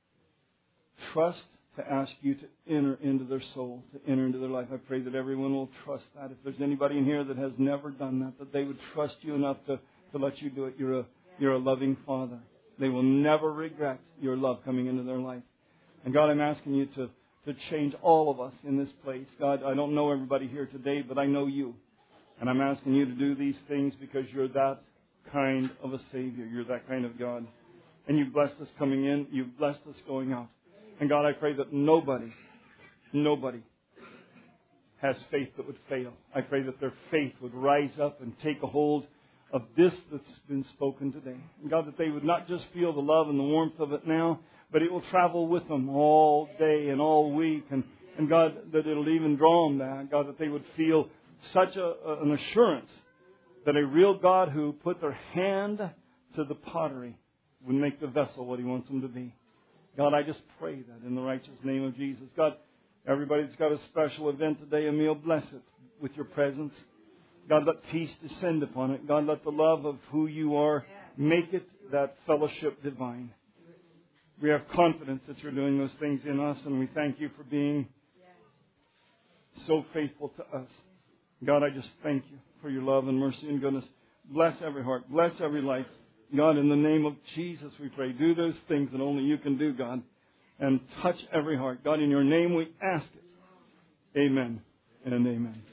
trust to ask You to enter into their soul, to enter into their life. I pray that everyone will trust that. If there's anybody in here that has never done that, that they would trust You enough to, to let You do it. You're a, you're a loving Father. They will never regret Your love coming into their life. And God, I'm asking You to, to change all of us in this place. God, I don't know everybody here today, but I know You. And I'm asking You to do these things because You're that kind of a Savior. You're that kind of God. And You've blessed us coming in. You've blessed us going out. And God, I pray that nobody, nobody has faith that would fail. I pray that their faith would rise up and take a hold of this that's been spoken today. And God, that they would not just feel the love and the warmth of it now, but it will travel with them all day and all week. And, and God, that it'll even draw them back. God, that they would feel such a, an assurance that a real God who put their hand to the pottery would make the vessel what He wants them to be. God, I just pray that in the righteous name of Jesus. God, everybody that's got a special event today, Emil, bless it with Your presence. God, let peace descend upon it. God, let the love of who You are make it that fellowship divine. We have confidence that You're doing those things in us, and we thank You for being so faithful to us. God, I just thank You for Your love and mercy and goodness. Bless every heart. Bless every life. God, in the name of Jesus, we pray. Do those things that only You can do, God, and touch every heart. God, in Your name we ask it. Amen and amen.